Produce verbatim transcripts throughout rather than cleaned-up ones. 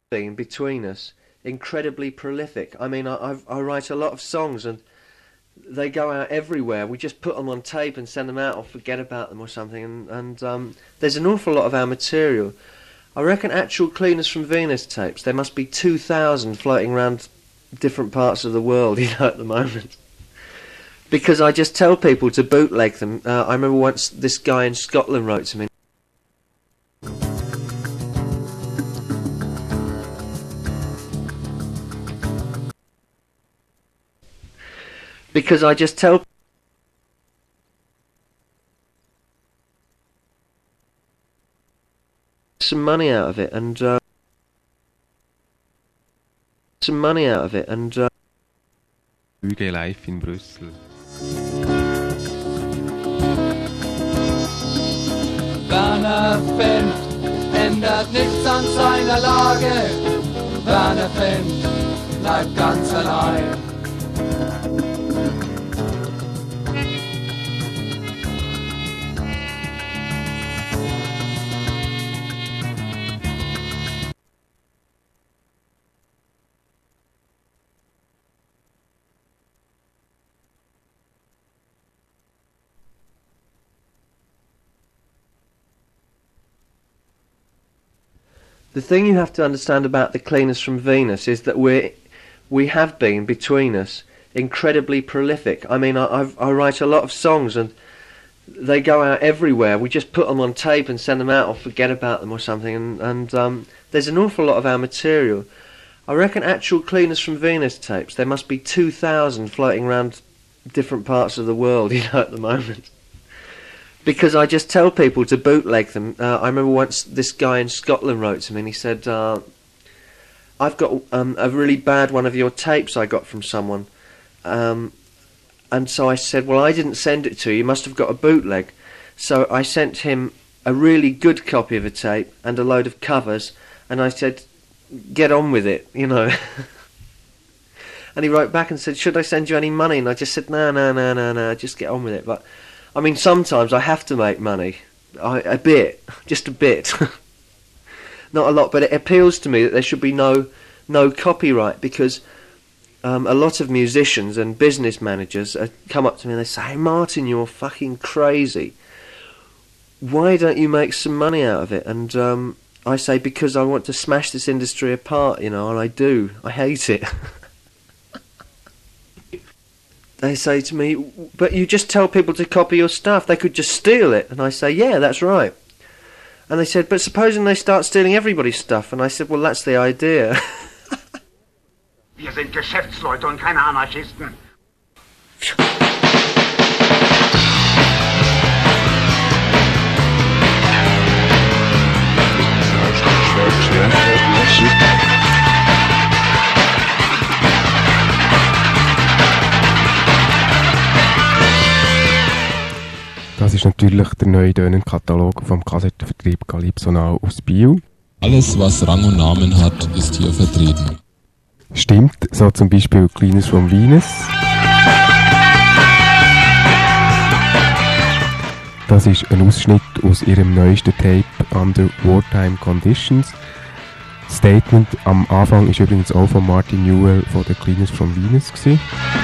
been between us incredibly prolific. I mean, I, I've, I write a lot of songs and they go out everywhere. We just put them on tape and send them out or forget about them or something. And, and um, there's an awful lot of our material. I reckon actual Cleaners from Venus tapes, there must be two thousand floating around different parts of the world, you know, at the moment. Because I just tell people to bootleg them. Uh, I remember once this guy in Scotland wrote to me. Because I just tell some money out of it and uh, some money out of it and uh, Hügel live in Brüssel. Werner Fendt ändert nichts an seiner Lage. Werner Fendt bleibt ganz allein. The thing you have to understand about the Cleaners from Venus is that we we have been between us incredibly prolific. I mean, I, I've, I write a lot of songs and they go out everywhere. We just put them on tape and send them out or forget about them or something. And, and um, there's an awful lot of our material. I reckon actual Cleaners from Venus tapes, there must be two thousand floating around different parts of the world, you know, at the moment. Because I just tell people to bootleg them. Uh, I remember once this guy in Scotland wrote to me and he said, uh, I've got um, a really bad one of your tapes I got from someone. Um, and so I said, well, I didn't send it to you, you must have got a bootleg. So I sent him a really good copy of a tape and a load of covers, and I said, get on with it, you know. And he wrote back and said, should I send you any money? And I just said, no, no, no, no, no, just get on with it. But I mean, sometimes I have to make money, I, a bit, just a bit, not a lot, but it appeals to me that there should be no no copyright, because um, a lot of musicians and business managers uh, come up to me and they say, hey Martin, you're fucking crazy, why don't you make some money out of it? And um, I say, because I want to smash this industry apart, you know, and I do, I hate it. They say to me, but you just tell people to copy your stuff, they could just steal it. And I say, yeah, that's right. And they said, but supposing they start stealing everybody's stuff? And I said, well, that's the idea. Wir sind Geschäftsleute und keine Anarchisten. Das ist natürlich der neue Dönen-Katalog vom Kassettenvertrieb Calypso aus Biel. Alles, was Rang und Namen hat, ist hier vertreten. Stimmt, so zum Beispiel Cleaners from Venus. Das ist ein Ausschnitt aus ihrem neuesten Tape Under Wartime Conditions. Das Statement am Anfang ist übrigens auch von Martin Newell von den Cleaners from Venus gewesen.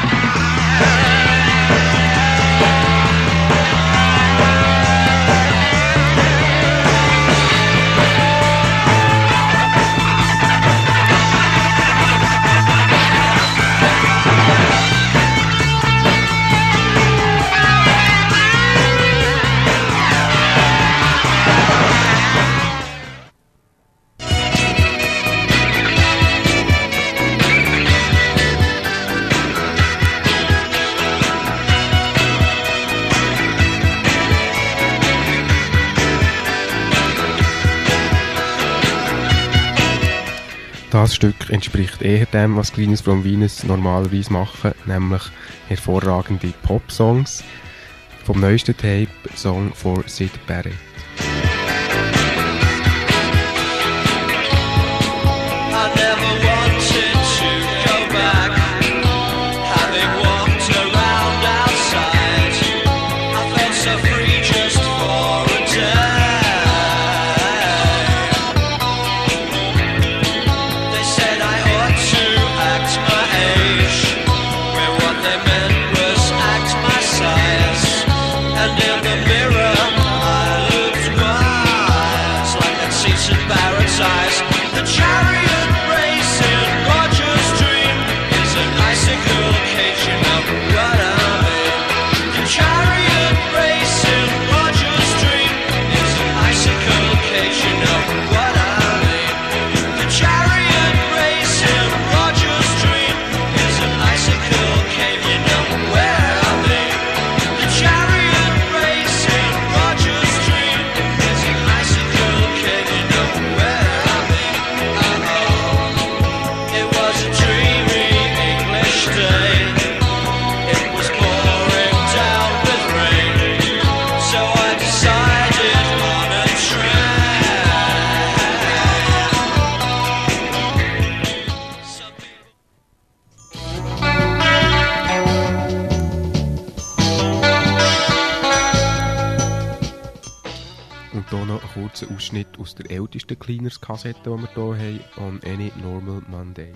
Das Stück entspricht eher dem, was Cleaners from Venus normalerweise machen, nämlich hervorragende Pop-Songs. Vom neuesten Tape Song for Syd Barrett. Und hier noch ein kurzer Ausschnitt aus der ältesten Cleaners-Kassette, die wir hier haben, On Any Normal Monday.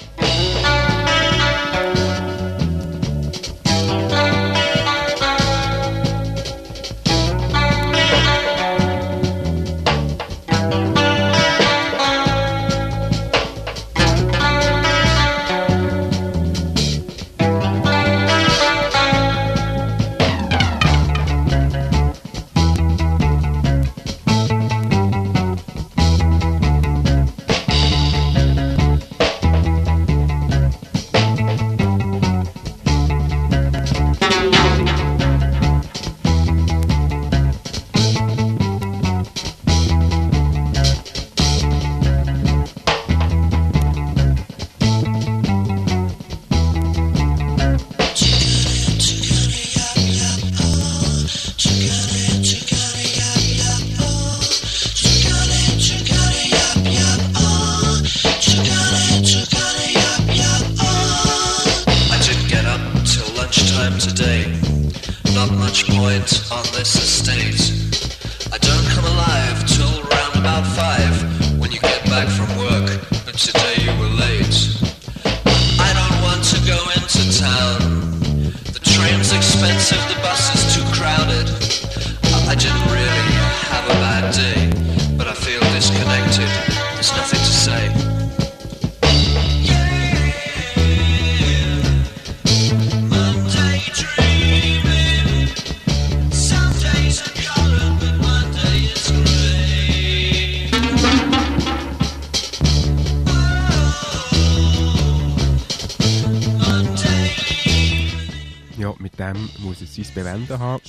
Muss es sein Bewenden haben.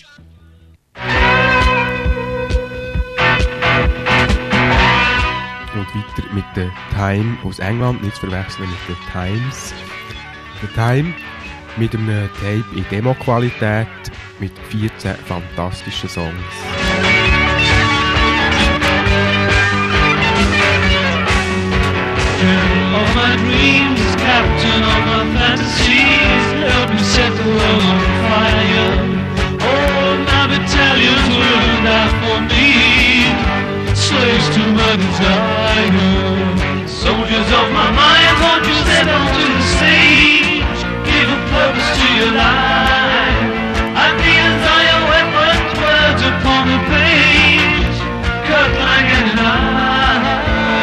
Und weiter mit der Time aus England, nicht zu verwechseln mit der Times. Der Time mit einem Tape in Demo-Qualität mit vierzehn fantastischen Songs. All my dreams, captain of my fantasies, help me set the world on fire. Oh, my battalions will die for me, slaves to my desire. Soldiers of my mind, won't you step onto the stage, give a purpose to your life. I feel all your weapons, words upon the page, cut like an knife.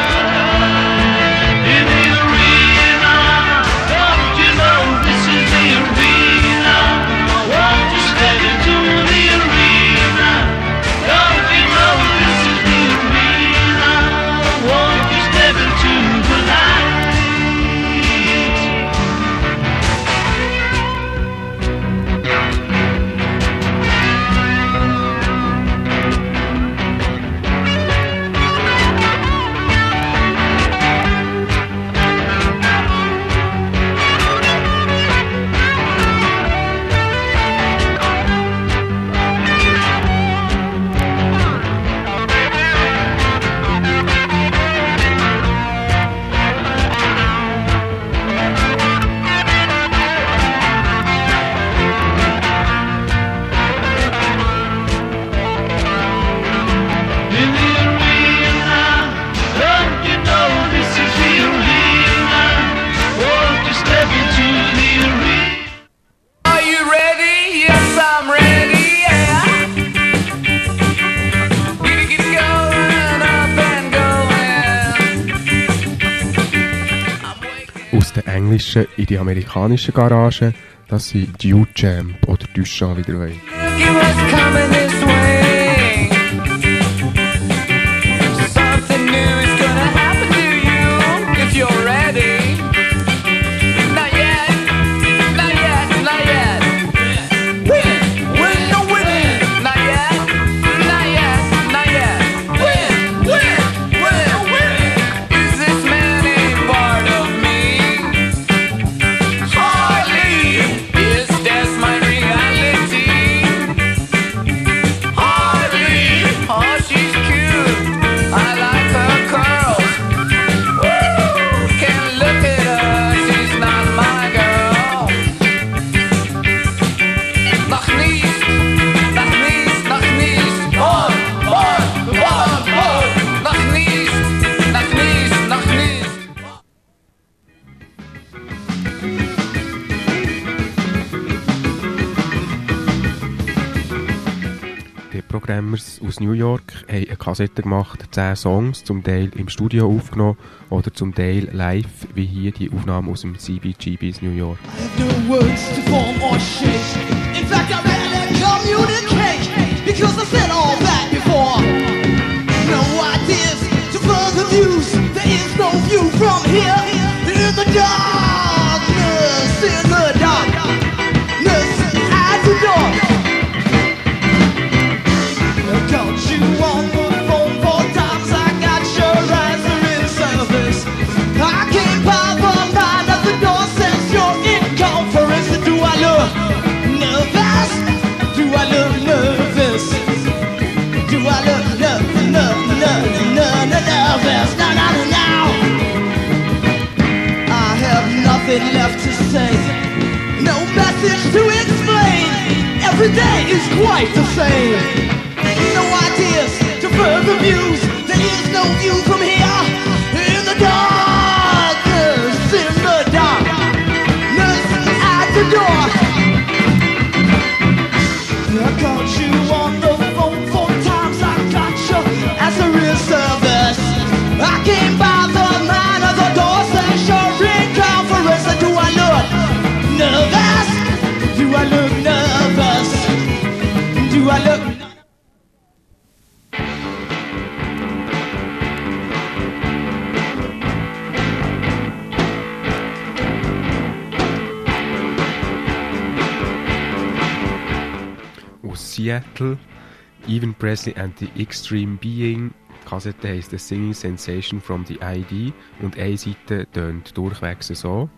englischen in die amerikanischen Garagen, dass sie Dew Champ oder Duchamp wieder wollen. Programmers aus New York haben eine Kassette gemacht, zehn Songs, zum Teil im Studio aufgenommen oder zum Teil live, wie hier die Aufnahme aus dem C B G B's New York. I have no words to form or shape. In fact, I rarely communicate because I said all that before. No ideas to further views. There is no view from here. In the darkness, in the darkness, at the door. I called you on the phone four times. I got your answer in service. I came by the line at the door. Says you're in conference. Do I look nervous? Do I look nervous? Do I look nervous? No, no, no, no, nervous? No, no, no, no. I have nothing left to say. No message to explain. Every day is quite the same. No ideas to further views. There is no view from here. In the darkness, in the darkness, at the door. I called you on the phone four times. I got you as a real service. I came by the line of the door. Says you're in conference. Do I look nervous? Do I look nervous? Do I look Seattle, Evan Presley and the Extreme Being. Die Kassette heisst The Singing Sensation from the I D und eine Seite tönt durchwegs so.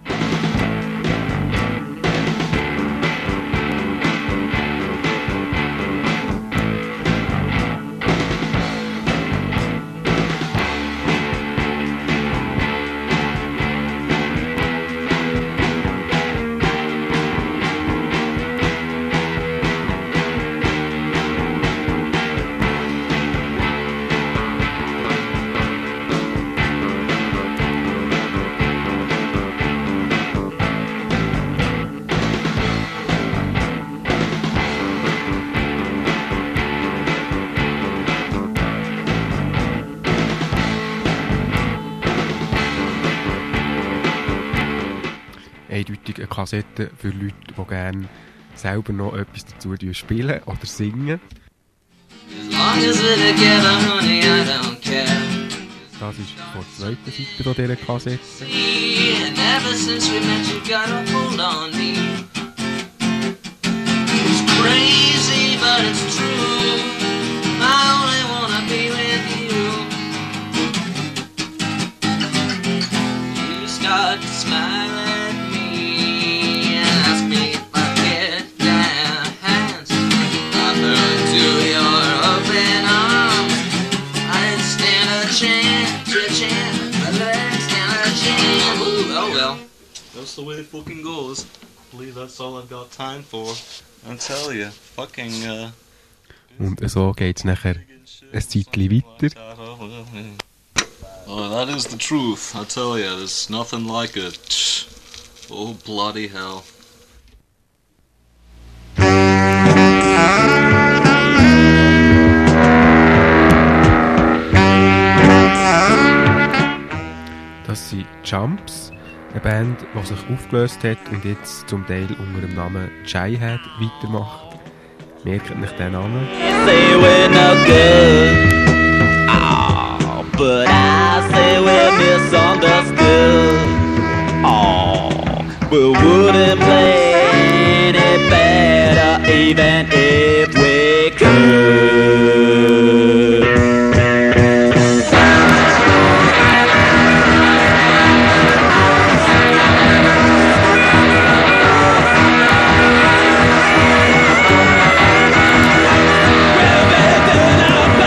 Eindeutig eine Kassette für Leute, die gerne selber noch etwas dazu spielen oder singen. As long as we're together, honey, I don't care. Das ist von der zweiten Seite dieser Kassette. And ever since we met, you got a hold on me. It's crazy, but it's true. I only wanna be with you. You start to smile at me and ask me if I get down hands. I burn to your open arms. I didn't stand a chance, a chance. My legs stand a chance. Ooh, oh well. That's the way it fucking goes. I believe that's all I've got time for. I tell you, fucking, uh... Und so geht es nachher ein Zeitchen weiter. Oh, that is the truth, I tell you, there's nothing like it. Oh, bloody hell. Das sind Jumps, eine Band, die sich aufgelöst hat und jetzt zum Teil unter dem Namen Jaihead weitermacht. Merkt nicht den Namen. Say we're no good. Oh, but I say we're misunderstood. Oh, we wouldn't play any better even if we could. Well,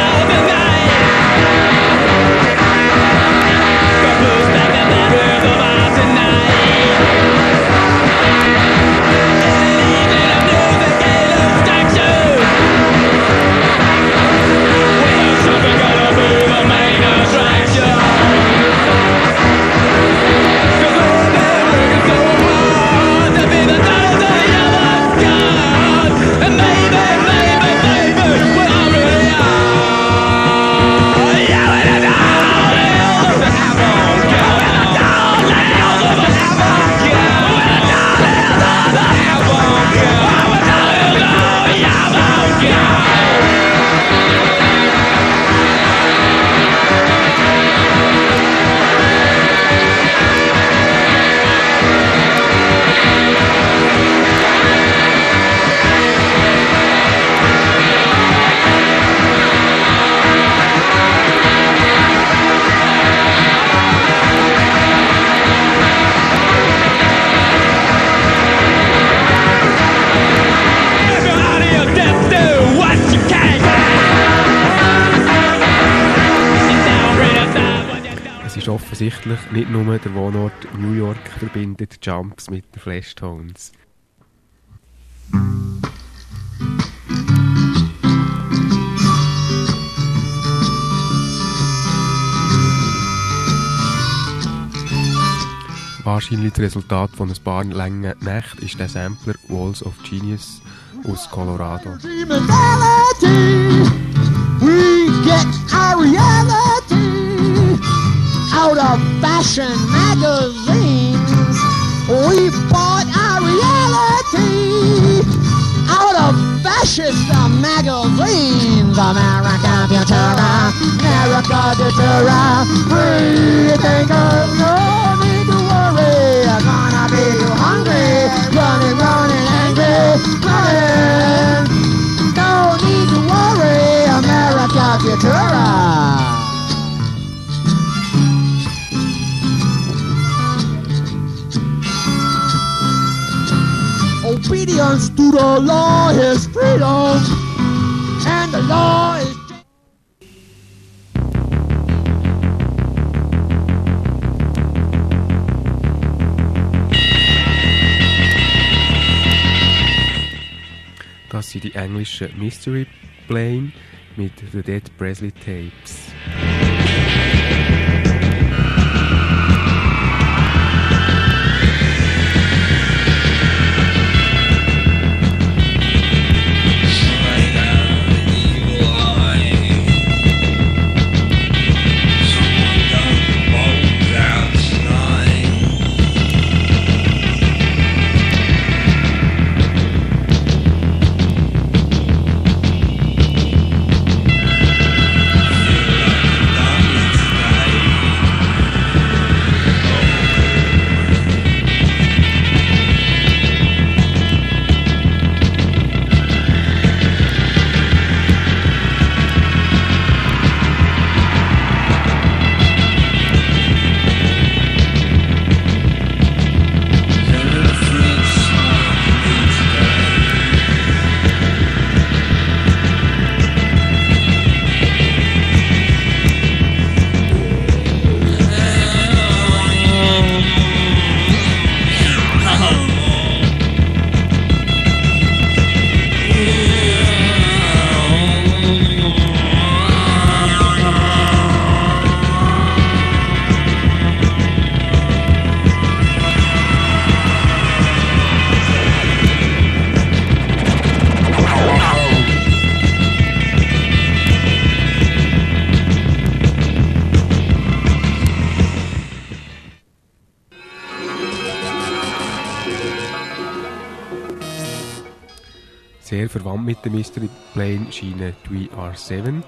offensichtlich nicht nur der Wohnort New York verbindet Jumps mit den Flashtones. Wahrscheinlich das Resultat von ein paar langen Nächten ist der Sampler Walls of Genius aus Colorado. We get our reality out of fashion magazines. We bought our reality out of fascist magazines. America Futura, America Futura, free thinkers, no need to worry. I'm gonna be too hungry, running, running, angry, running. No need to worry, America Futura. Obedience to the law is freedom, and the law is... Das sind die englischen Mystery Plane mit The Dead Presley Tapes. Sehr verwandt mit dem Mystery Plane scheinen We Are Seven.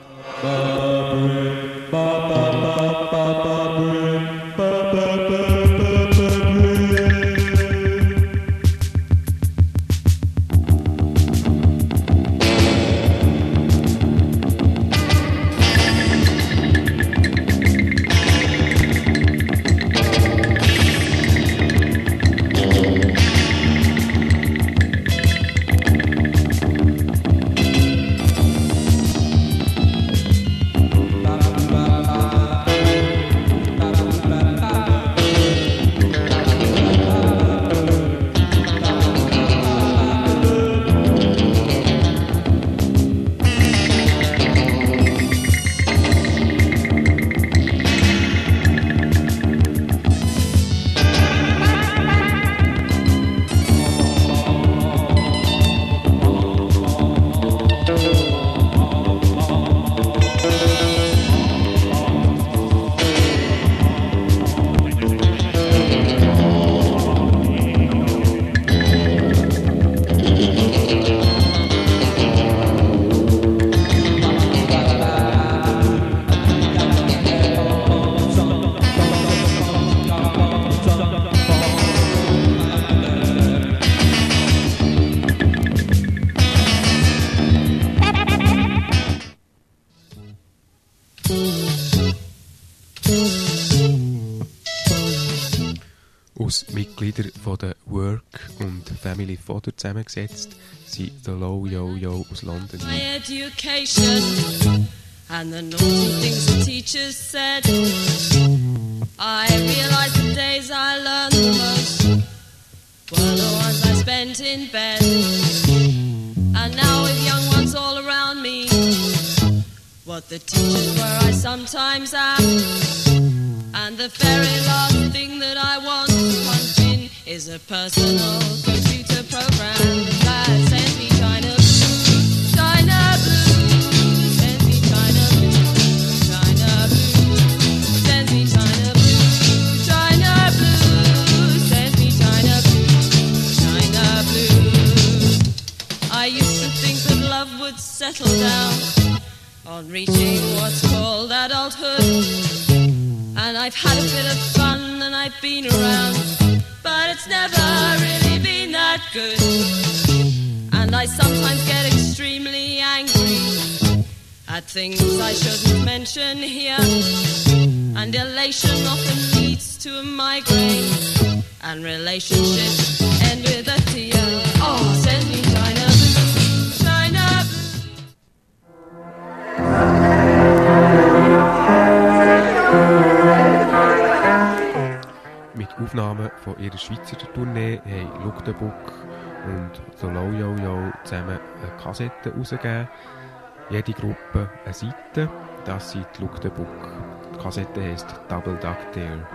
Aus Mitgliedern von der Work und Family Fodder zusammengesetzt sind The Low Yo Yo aus London. My education and the naughty things the teachers said. I realize the days I learned the most were the ones I spent in bed. And now with young ones all around me, what the teachers were I sometimes am. And the very last thing that I want to punch in is a personal computer program that sends me China blue, China blue, sends me China blue, China blue, sends me China blue, China blue, sends me China blue, China blue. I used to think that love would settle down on reaching what's called adulthood. And I've had a bit of fun and I've been around, but it's never really been that good. And I sometimes get extremely angry at things I shouldn't mention here. And elation often leads to a migraine, and relationships end with a tear. Oh, send me China blue, China blue. Mit Aufnahmen von ihrer Schweizer Tournee haben Look the Book und The Low Yo Yo zusammen eine Kassette rausgegeben. Jede Gruppe eine Seite, das sind Look the Book. Die Kassette heisst Double Duck Dare.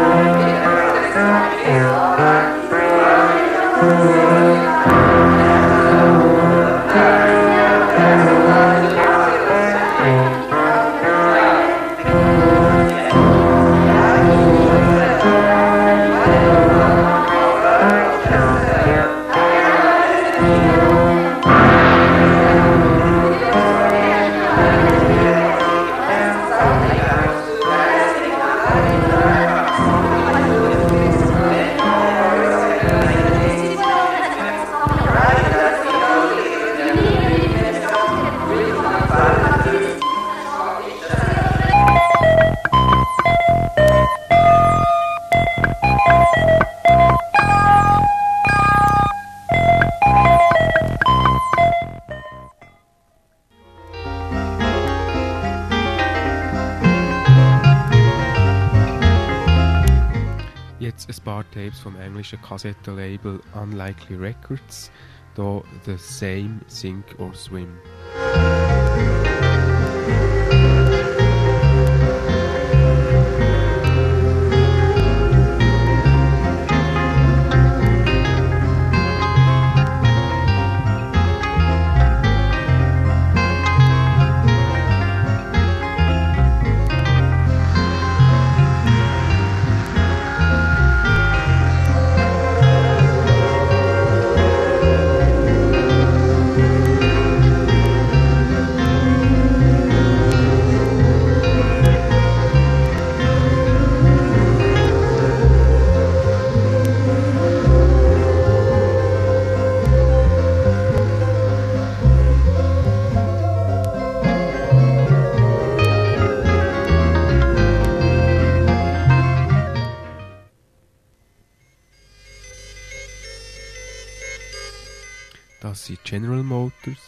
Jetzt ein paar Tapes vom englischen Kassettenlabel Unlikely Records, hier The Same, Sink or Swim. Das sind General Motors.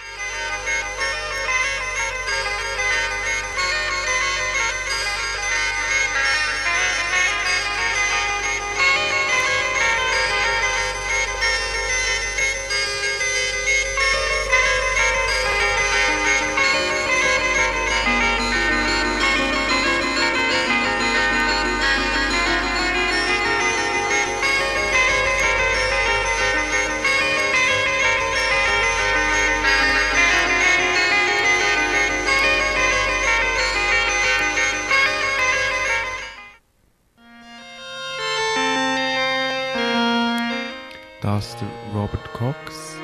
Das ist der Robert Cox.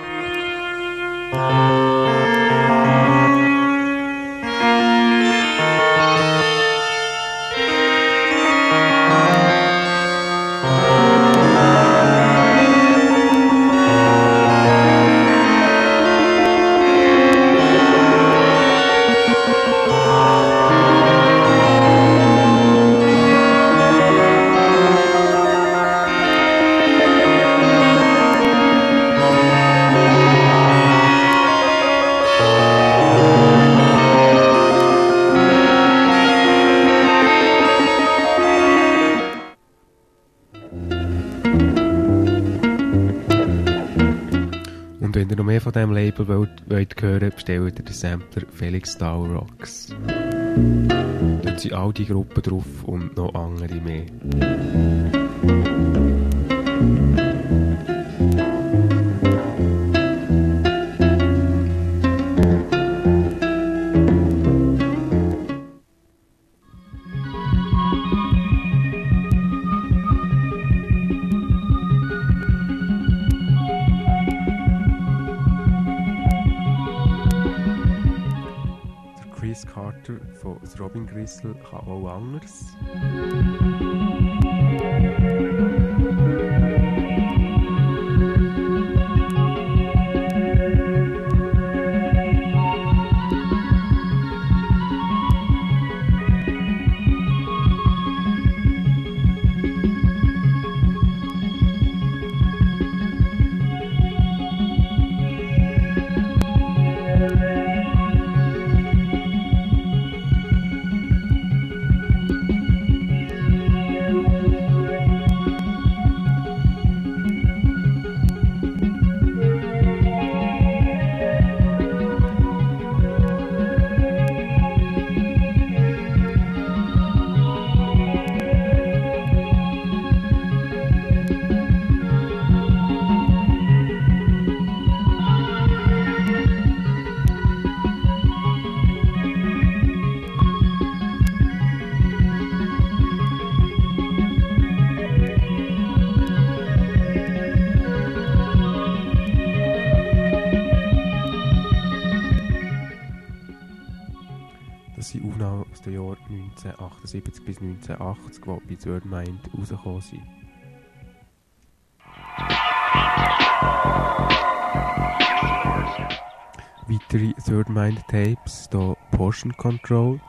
mehr von diesem Label wollt, wollt hören, bestellt ihr den Sampler Felix Dow Rocks. Dort sind all die Gruppen drauf und noch andere mehr. Chris Carter von Robin Gristle kann auch anders. Das sind Aufnahmen aus den Jahren neunzehnhundertachtundsiebzig bis neunzehnhundertachtzig, die bei Third Mind rausgekommen sind. Weitere Third Mind Tapes, hier Portion Control.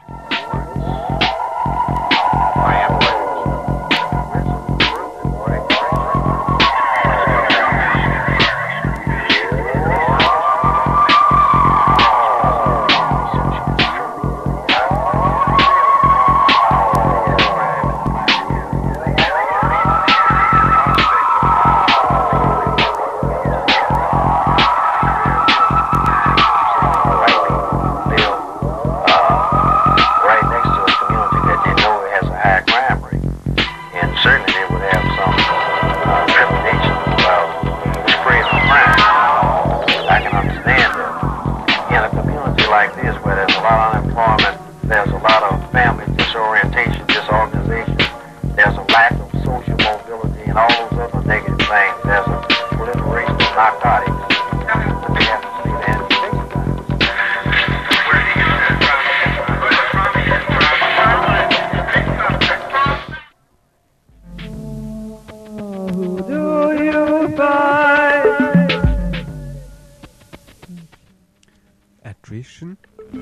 Attrition.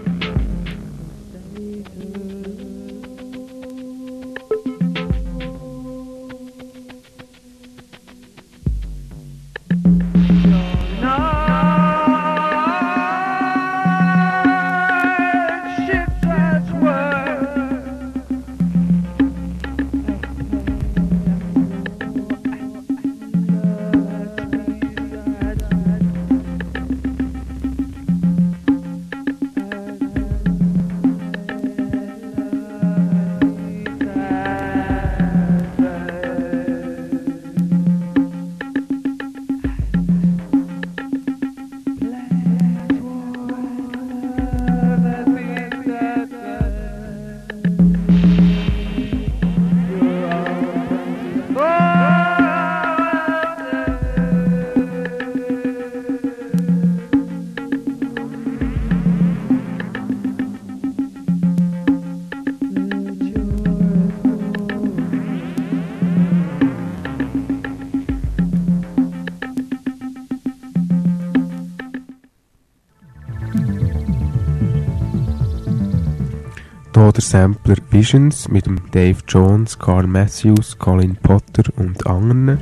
Hier der Sampler Visions mit dem Dave Jones, Carl Matthews, Colin Potter und anderen.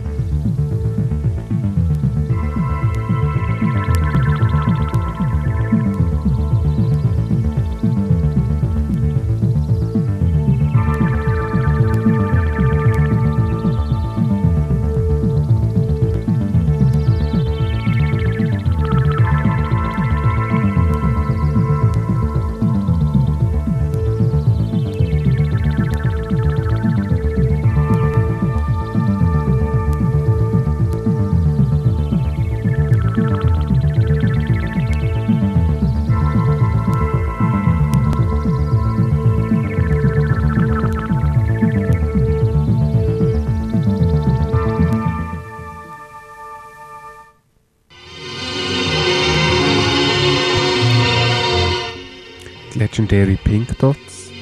Legendary Pink Dots.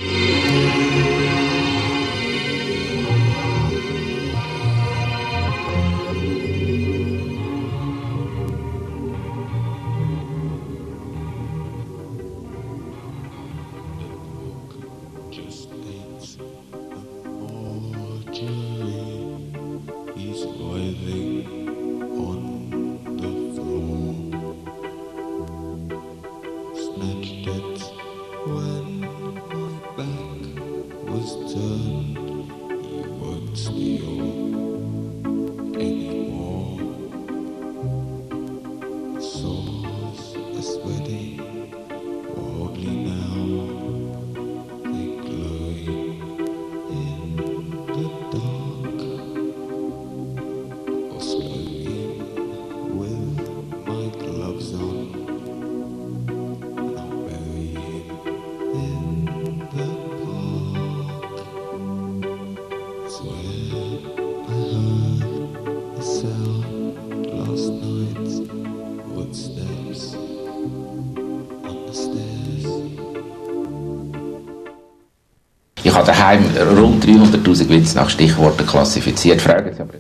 Ich habe daheim rund dreihunderttausend Witze nach Stichworten klassifiziert. Fragen Sie aber.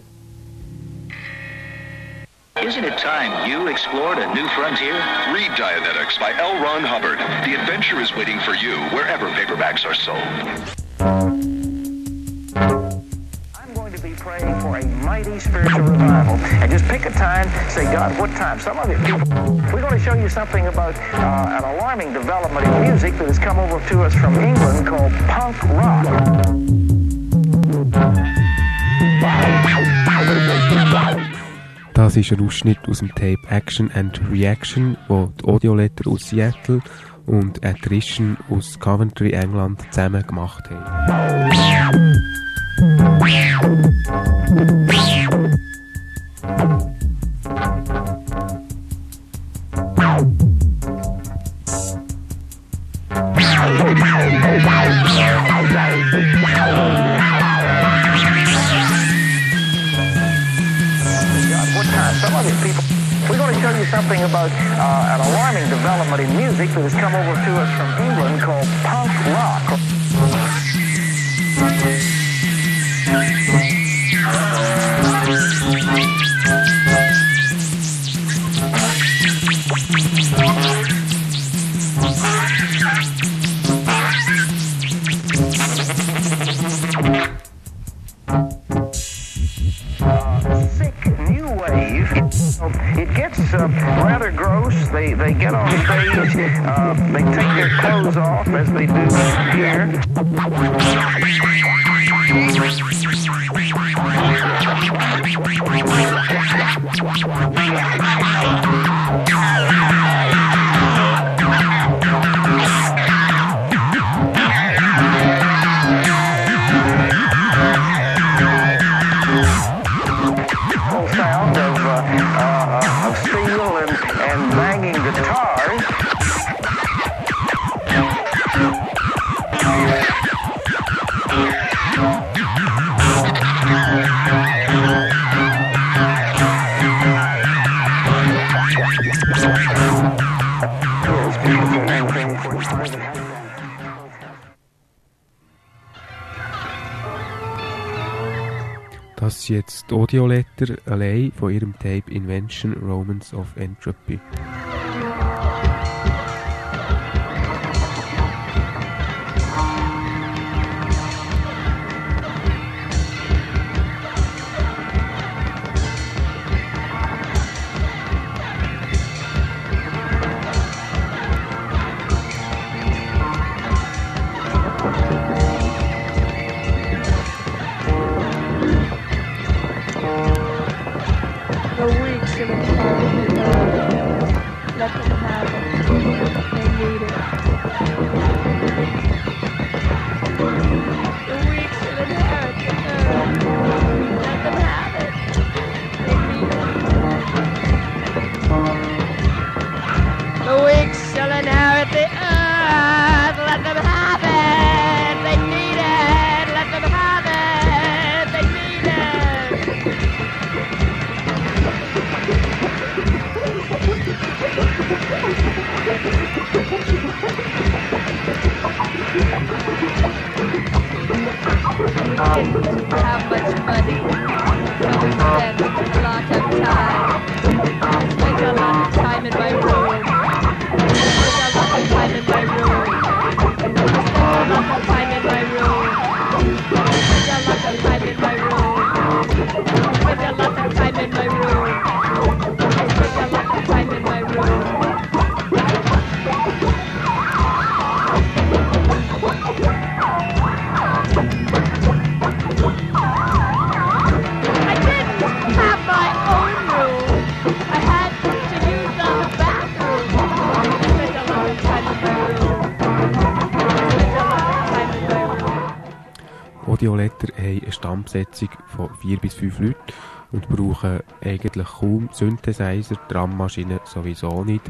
Isn't it time you explored a new frontier? Read Dianetics by L. Ron Hubbard. The adventure is waiting for you wherever paperbacks are sold. I'm going to be praying for a mighty spiritual revival. And just pick a time, say, God, what time? Some of it, we're going to show you something about uh, an alarming development in music that has come over to us from England called punk rock. Das ist ein Ausschnitt aus dem Tape Action and Reaction, wo die Audioletter aus Seattle und Attrition aus Coventry, England zusammen gemacht haben. Some of you people, we're going to show you something about uh, an alarming development in music that has come over to us from England called punk rock. It gets uh, rather gross. They they get on stage. Uh, they take their clothes off as they do here. Sound of uh, uh, of steel and and banging guitars. Das ist jetzt die Audioletter allein von ihrem Tape Invention Romance of Entropy. didn't have much money, so we spent a lot of time. Spent a lot of time in my room. Spent a lot of time in my room. Spent a lot of time in my room. Spent a lot of time in my room. Spent a lot of time in my room. Spent a lot of time in my room. Audioletter haben eine Stammbesetzung von vier bis fünf Leuten und brauchen eigentlich kaum Synthesizer, Drummaschinen sowieso nicht.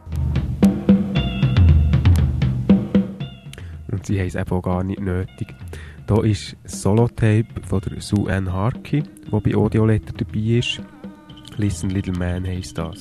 Und sie haben es eben auch gar nicht nötig. Hier ist das Solo-Tape von der Sue Ann Harkey, das bei Audioletter dabei ist. Listen Little Man heisst das.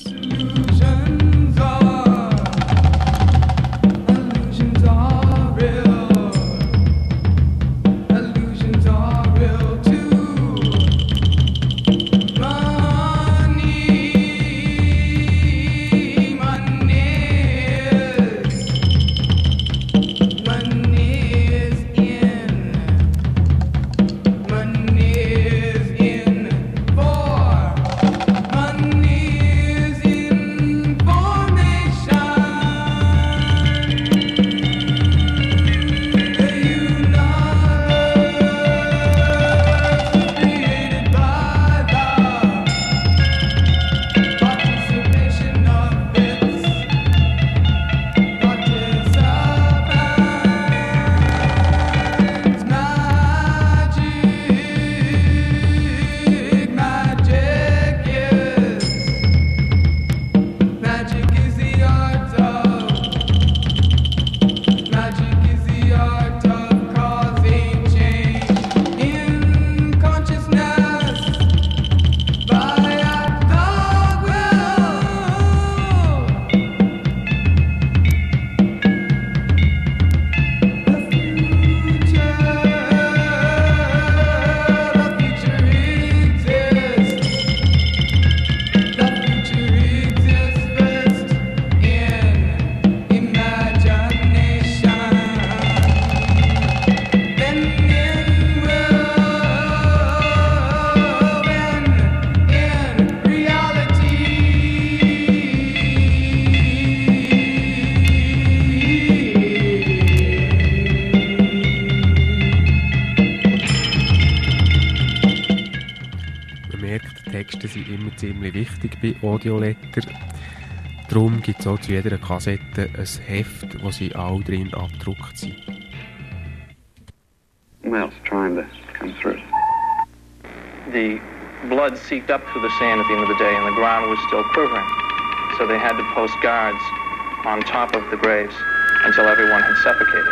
Ziemlich wichtig bei Audioletter. Darum gibt es auch zu jeder Kassette ein Heft, wo sie alle drin abgedruckt sind. Well, it's trying to come through. The blood seeped up through the sand at the end of the day, and the ground was still quivering. So they had to post guards on top of the graves until everyone had suffocated.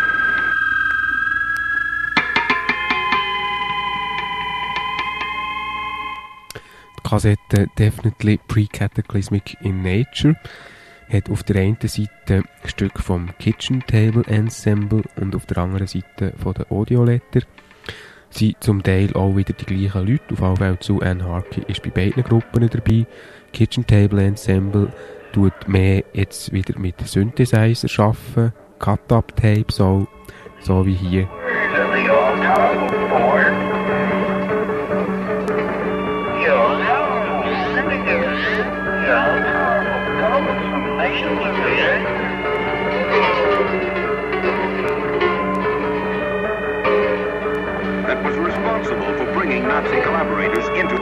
Kassette Definitely Pre-Cataclysmic in Nature hat auf der einen Seite ein Stück vom Kitchen Table Ensemble und auf der anderen Seite von den Audioletter. Sind zum Teil auch wieder die gleichen Leute, auf jeden Fall Sue Ann Harkey ist bei beiden Gruppen dabei. Kitchen Table Ensemble tut mehr jetzt wieder mit Synthesizer arbeiten, Cut-Up-Tapes auch, so wie hier. That was responsible for bringing Nazi collaborators into...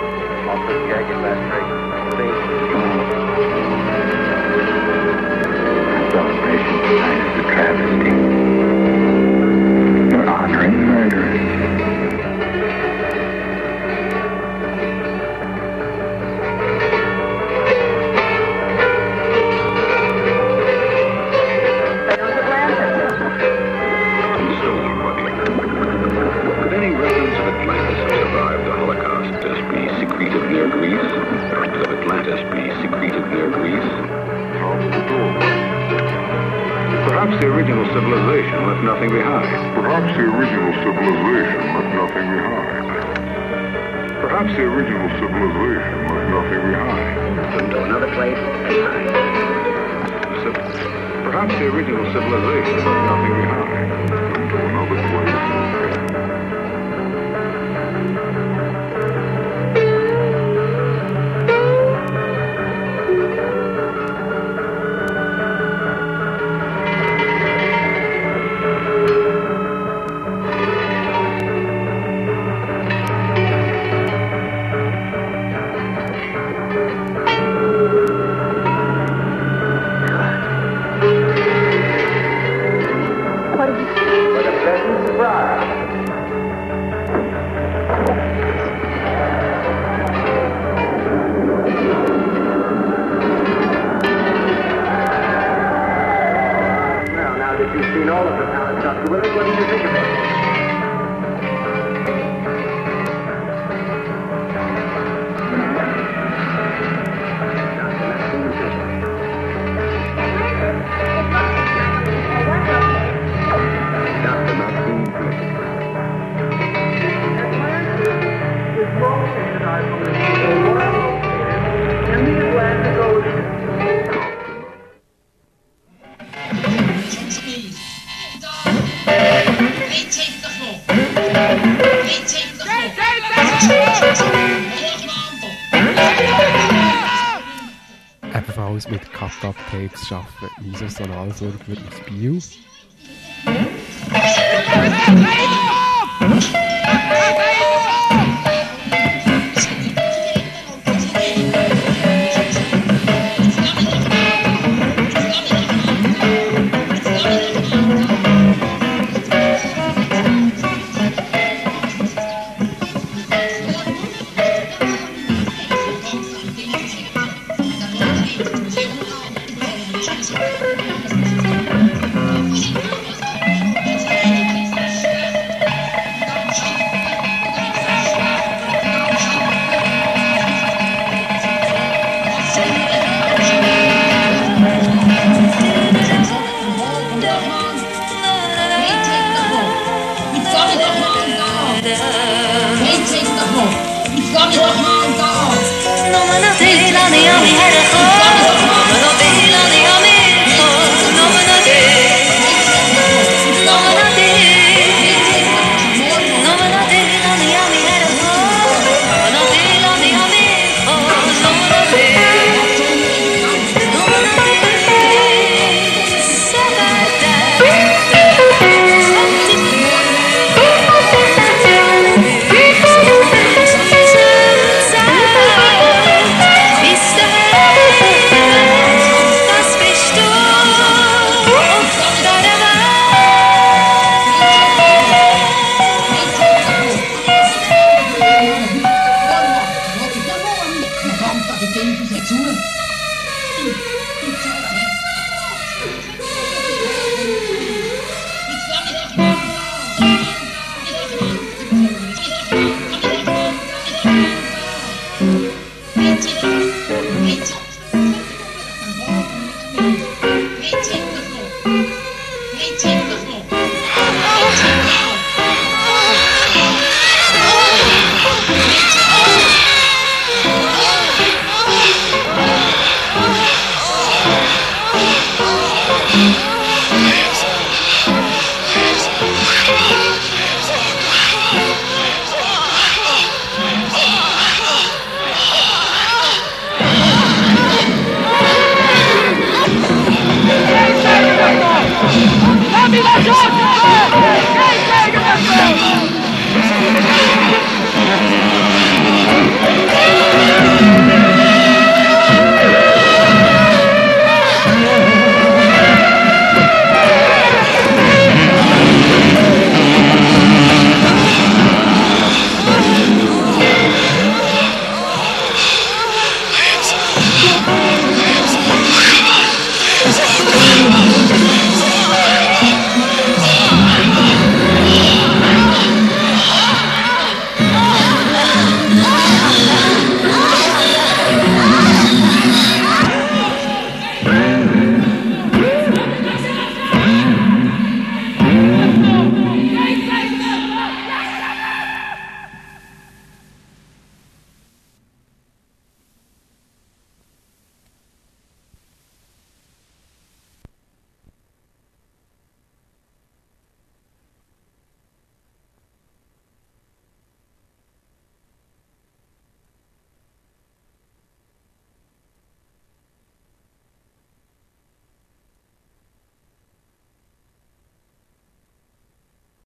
Celebration tonight is a travesty. You're honoring murderers. the original civilization left nothing behind. Perhaps the original civilization left nothing behind. Perhaps the original civilization left nothing behind. Couldn't go another place. Perhaps the original civilization left nothing behind. Couldn't go another place. Ebenfalls mit Cut-Up-Tapes arbeiten Miso Sonalsurger aus Biel.